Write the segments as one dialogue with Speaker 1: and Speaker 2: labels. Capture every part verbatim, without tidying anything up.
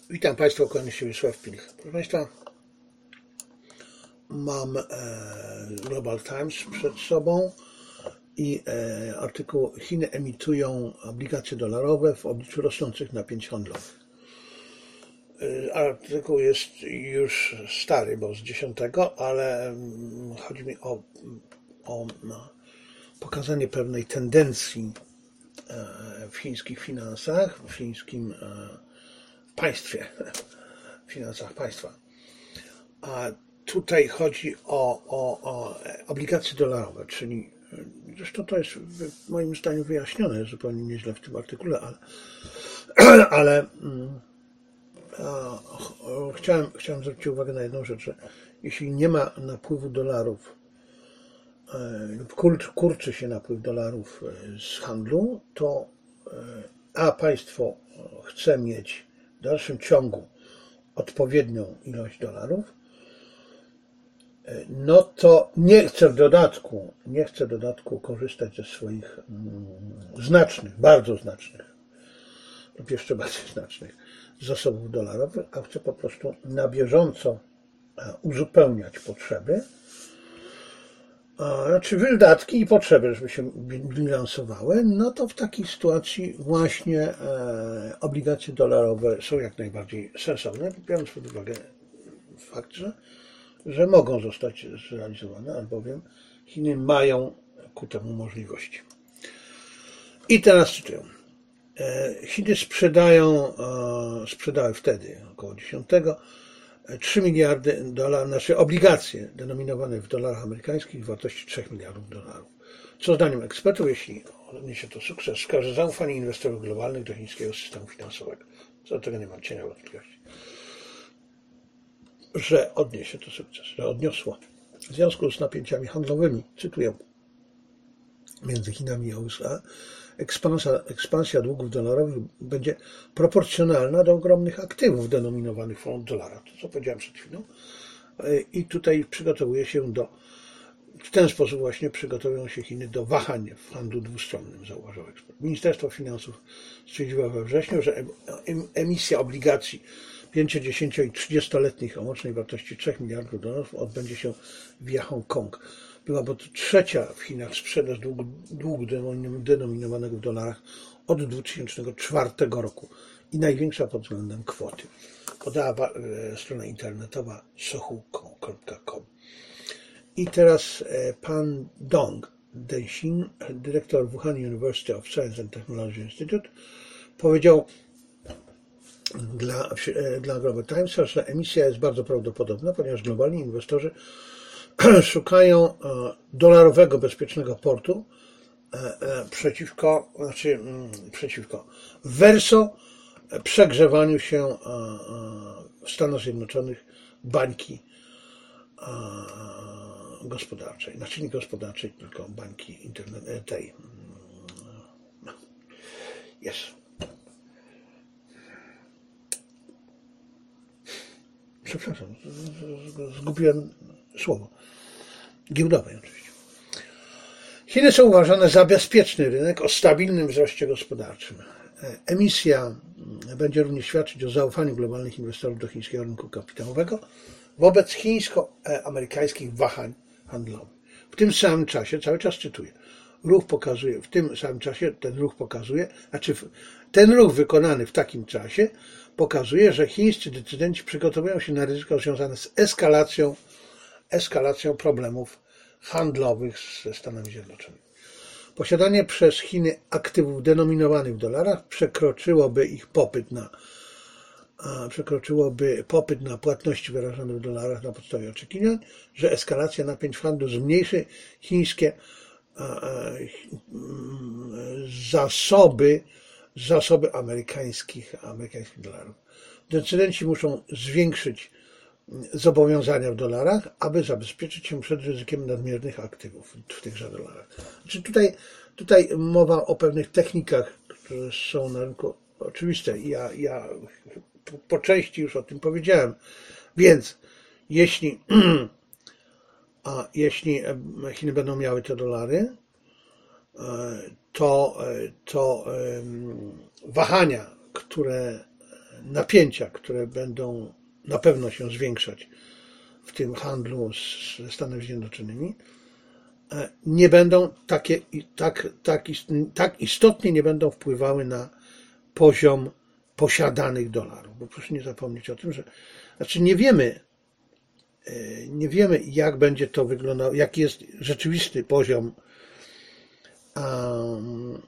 Speaker 1: Witam Państwa, kłaniam się Wiesław Pilch. Proszę Państwa, mam e, Global Times przed sobą i e, artykuł: Chiny emitują obligacje dolarowe w obliczu rosnących napięć handlowych. E, artykuł jest już stary, bo z dziesiątego, ale chodzi mi o, o no, pokazanie pewnej tendencji e, w chińskich finansach, w chińskim e, państwie, w finansach państwa. A tutaj chodzi o, o, o obligacje dolarowe, czyli zresztą to jest moim zdaniem wyjaśnione zupełnie nieźle w tym artykule, ale, ale a, chciałem, chciałem zwrócić uwagę na jedną rzecz, że jeśli nie ma napływu dolarów lub kurczy się napływ dolarów z handlu, to a państwo chce mieć w dalszym ciągu odpowiednią ilość dolarów, no to nie chce w dodatku, nie chce w dodatku korzystać ze swoich mm, znacznych, bardzo znacznych lub jeszcze bardziej znacznych zasobów dolarowych, a chce po prostu na bieżąco uzupełniać potrzeby, znaczy wydatki i potrzeby, żeby się bilansowały, no to w takiej sytuacji właśnie e, obligacje dolarowe są jak najbardziej sensowne, biorąc pod uwagę fakt, że, że mogą zostać zrealizowane, albowiem Chiny mają ku temu możliwości. I teraz cytuję. E, Chiny sprzedają, e, sprzedały wtedy, około dziesiątego, trzy miliardy dolarów, znaczy obligacje denominowane w dolarach amerykańskich w wartości trzech miliardów dolarów. Co zdaniem ekspertów, jeśli odniesie to sukces, wskaże zaufanie inwestorów globalnych do chińskiego systemu finansowego. Co do tego nie mam cienia wątpliwości. Że odniesie to sukces, że odniosło. W związku z napięciami handlowymi, cytuję, między Chinami a U S A, Ekspansja, ekspansja długów dolarowych będzie proporcjonalna do ogromnych aktywów denominowanych w formą dolara. To, co powiedziałem przed chwilą. I tutaj przygotowuje się do, w ten sposób właśnie przygotowują się Chiny do wahań w handlu dwustronnym, zauważył ekspert. Ministerstwo Finansów stwierdziło we wrześniu, że emisja obligacji pięcio-, dziesięcio- i trzydziestoletnich o łącznej wartości trzech miliardów dolarów odbędzie się via Hongkong. Byłaby to trzecia w Chinach sprzedaż długu, długu denominowanego w dolarach od dwa tysiące czwartego roku i największa pod względem kwoty. Podała strona internetowa sohu kropka com. I teraz pan Dong Dexin, dyrektor Wuhan University of Science and Technology Institute, powiedział dla, dla Global Timesa, że emisja jest bardzo prawdopodobna, ponieważ globalni inwestorzy szukają dolarowego, bezpiecznego portu przeciwko, znaczy przeciwko verso przegrzewaniu się w Stanach Zjednoczonych bańki gospodarczej. Znaczy nie gospodarczej, tylko bańki internet, tej. Jest. Przepraszam, zgubiłem słowo. Giełdowej oczywiście. Chiny są uważane za bezpieczny rynek o stabilnym wzroście gospodarczym. Emisja będzie również świadczyć o zaufaniu globalnych inwestorów do chińskiego rynku kapitałowego wobec chińsko-amerykańskich wahań handlowych. W tym samym czasie, cały czas cytuję, ruch pokazuje, w tym samym czasie ten ruch pokazuje, znaczy ten ruch wykonany w takim czasie pokazuje, że chińscy decydenci przygotowują się na ryzyko związane z eskalacją eskalacją problemów handlowych ze Stanami Zjednoczonymi. Posiadanie przez Chiny aktywów denominowanych w dolarach przekroczyłoby ich popyt na przekroczyłoby popyt na płatności wyrażone w dolarach na podstawie oczekiwań, że eskalacja napięć w handlu zmniejszy chińskie zasoby zasoby amerykańskich, amerykańskich dolarów. Decydenci muszą zwiększyć zobowiązania w dolarach, aby zabezpieczyć się przed ryzykiem nadmiernych aktywów w tychże dolarach. Znaczy tutaj, tutaj mowa o pewnych technikach, które są na rynku oczywiste. Ja, ja po części już o tym powiedziałem. Więc jeśli, a jeśli Chiny będą miały te dolary, to, to wahania, które napięcia, które będą na pewno się zwiększać w tym handlu ze Stanami Zjednoczonymi, nie będą takie, tak, tak, tak istotnie nie będą wpływały na poziom posiadanych dolarów. Bo proszę nie zapomnieć o tym, że znaczy nie wiemy, nie wiemy jak będzie to wyglądało, jaki jest rzeczywisty poziom um,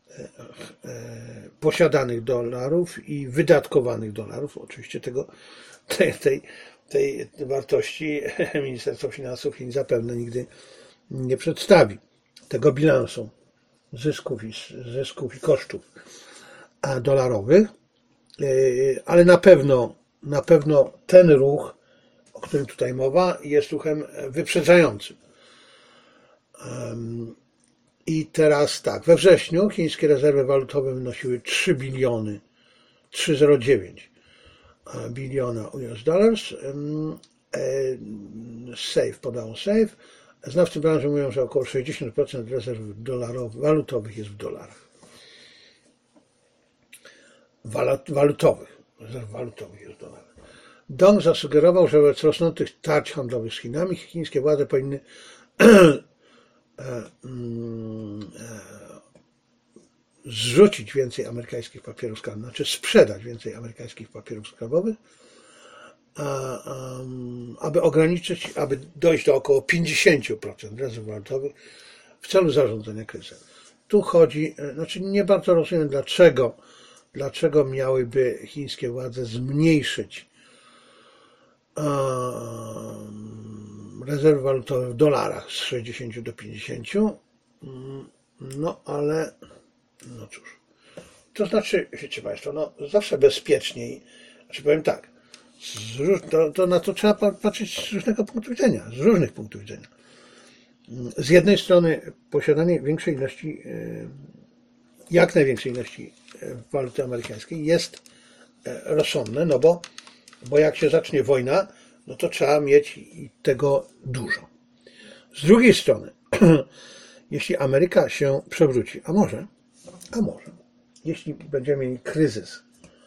Speaker 1: posiadanych dolarów i wydatkowanych dolarów. Oczywiście tego, tej, tej, tej wartości Ministerstwo Finansów Chin zapewne nigdy nie przedstawi, tego bilansu zysków i, zysków i kosztów dolarowych, ale na pewno, na pewno ten ruch, o którym tutaj mowa, jest ruchem wyprzedzającym. I teraz tak, we wrześniu chińskie rezerwy walutowe wynosiły trzy biliony, trzy przecinek zero dziewięć biliona U S dollars. Safe podało Safe. Znawcy branży mówią, że około sześćdziesiąt procent rezerw dolarowych, walutowych jest w dolarach. Walutowych. Rezerw walutowych jest w dolarach. Dong zasugerował, że wobec rosnących tarć handlowych z Chinami chińskie władze powinny zrzucić więcej amerykańskich papierów skarbowych, znaczy sprzedać więcej amerykańskich papierów skarbowych, aby ograniczyć, aby dojść do około pięćdziesiąt procent rezerw walutowych w celu zarządzania kryzysem. Tu chodzi, znaczy nie bardzo rozumiem dlaczego, dlaczego miałyby chińskie władze zmniejszyć rezerwy walutowe w dolarach z sześćdziesięciu do pięćdziesięciu, no ale no cóż, to znaczy, wiecie Państwo, no zawsze bezpieczniej, znaczy powiem tak, to, to na to trzeba patrzeć z różnego punktu widzenia, z różnych punktów widzenia. Z jednej strony posiadanie większej ilości, jak największej ilości waluty amerykańskiej jest rozsądne, no bo, bo jak się zacznie wojna, no to trzeba mieć tego dużo. Z drugiej strony, jeśli Ameryka się przewróci, a może, a może, jeśli będziemy mieli kryzys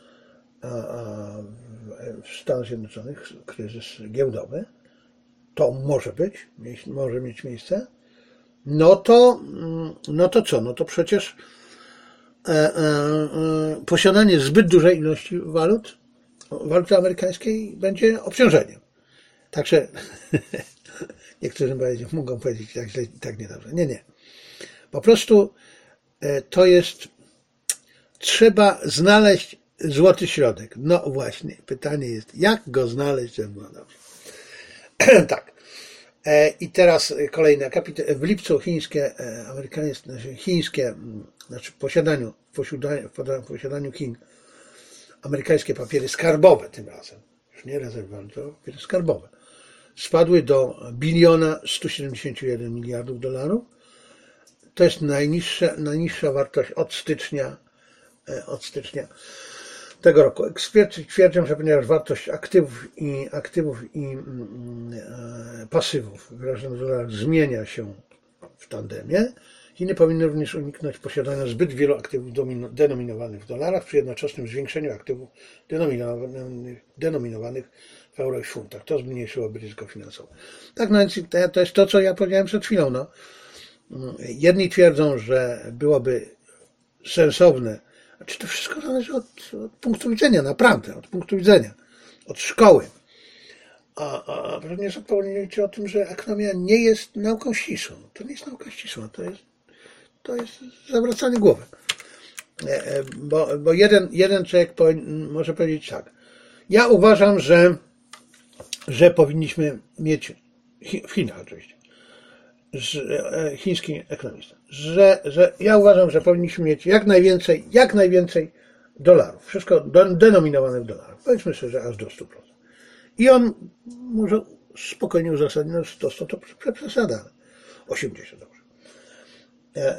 Speaker 1: w Stanach Zjednoczonych, kryzys giełdowy, to może być, może mieć miejsce, no to, no to co? No to przecież e, e, e, posiadanie zbyt dużej ilości walut, waluty amerykańskiej będzie obciążeniem. Także niektórzy mogą powiedzieć tak źle, tak niedobrze. Nie, nie. Po prostu e, to jest, trzeba znaleźć złoty środek. No właśnie, pytanie jest, jak go znaleźć, żeby było dobrze. Tak. I teraz kolejny akapit. W lipcu chińskie, amerykańskie, chińskie, znaczy w posiadaniu, w posiadaniu Chin amerykańskie papiery skarbowe tym razem, już nie rezerwy walutowe, papiery skarbowe, spadły do biliona stu siedemdziesięciu jeden miliardów dolarów. To jest najniższa, najniższa wartość od stycznia, od stycznia tego roku. Eksperci twierdzą, że ponieważ wartość aktywów i aktywów i e, pasywów wyrażonych w dolarach zmienia się w tandemie, Chiny powinny również uniknąć posiadania zbyt wielu aktywów denominowanych w dolarach przy jednoczesnym zwiększeniu aktywów denominowanych, denominowanych w euro i funtach. To zmniejszyłoby ryzyko finansowe. Tak, no więc to jest to, co ja powiedziałem przed chwilą. No. Jedni twierdzą, że byłoby sensowne, znaczy to wszystko zależy od, od punktu widzenia, naprawdę, od punktu widzenia, od szkoły. A, a pewnie zapomnieliście o tym, że ekonomia nie jest nauką ścisłą. To nie jest nauka ścisła, to jest, to jest zawracanie głowy. Bo, bo jeden, jeden człowiek może powiedzieć tak. Ja uważam, że, że powinniśmy mieć, w Chinach oczywiście, że, chiński ekonomista, że, że ja uważam, że powinniśmy mieć jak najwięcej, jak najwięcej dolarów. Wszystko denominowane w dolarach. Powiedzmy sobie, że aż do stu procent. I on może spokojnie uzasadnić, no sto procent to przesada, osiemdziesiąt procent dobrze.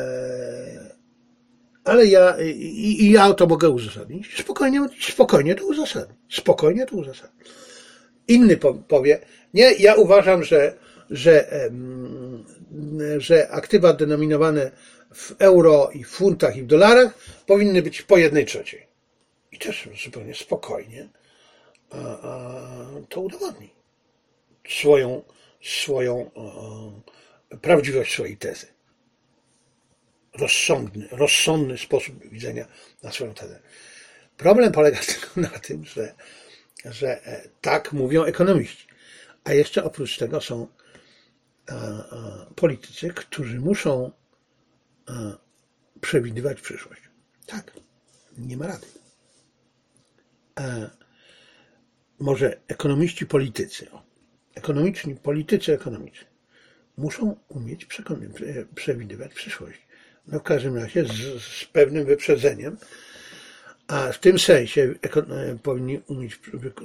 Speaker 1: Ale ja, i, i ja to mogę uzasadnić. Spokojnie, spokojnie to uzasadnić. Spokojnie to uzasadnić. Inny powie, nie, ja uważam, że, że, że aktywa denominowane w euro i w funtach i w dolarach powinny być po jednej trzeciej. i też zupełnie spokojnie a, a, to udowodni. Swoją, swoją a, prawdziwość swojej tezy. Rozsądny, rozsądny sposób widzenia na swoją tezę. Problem polega tylko na tym, że, że tak mówią ekonomiści. A jeszcze oprócz tego są a, a, politycy, którzy muszą a, przewidywać przyszłość. Tak, nie ma rady. A, może ekonomiści, politycy, o, ekonomiczni, politycy ekonomiczni muszą umieć przewidywać przyszłość. No w każdym razie z, z pewnym wyprzedzeniem, a w tym sensie powinni umieć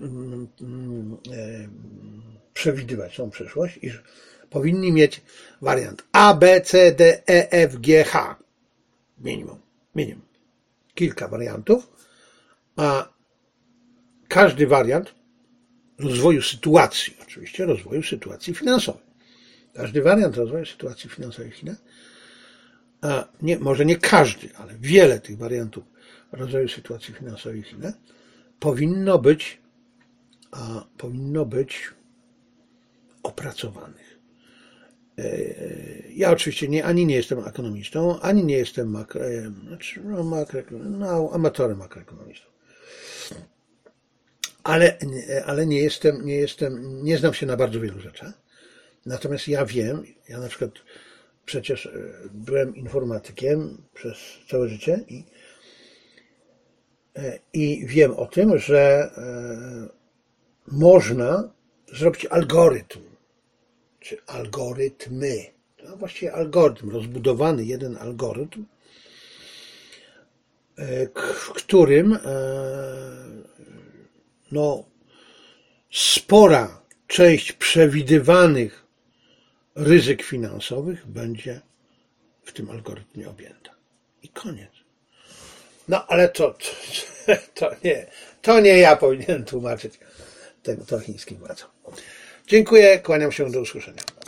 Speaker 1: przewidywać tą przyszłość, iż powinni mieć wariant A, B, C, D, E, F, G, H. Minimum. Minimum. Kilka wariantów, a każdy wariant rozwoju sytuacji, oczywiście rozwoju sytuacji finansowej. Każdy wariant rozwoju sytuacji finansowej w Chinach, a nie, może nie każdy, ale wiele tych wariantów rozwoju sytuacji finansowej w Chinach powinno być, a, powinno być opracowanych. Ja oczywiście nie, ani nie jestem ekonomistą, ani nie jestem makro, znaczy, no, makro, no, amatorem makroekonomistą. Ale, ale nie jestem, nie jestem, nie znam się na bardzo wielu rzeczach. Natomiast ja wiem, ja na przykład przecież byłem informatykiem przez całe życie i, i wiem o tym, że można zrobić algorytm, czy algorytmy. To właściwie algorytm, rozbudowany jeden algorytm, w którym no, spora część przewidywanych ryzyk finansowych będzie w tym algorytmie objęta. I koniec. No ale to, to, to, nie, to nie ja powinienem tłumaczyć tego, to chińskim władzom. Dziękuję, kłaniam się, do usłyszenia.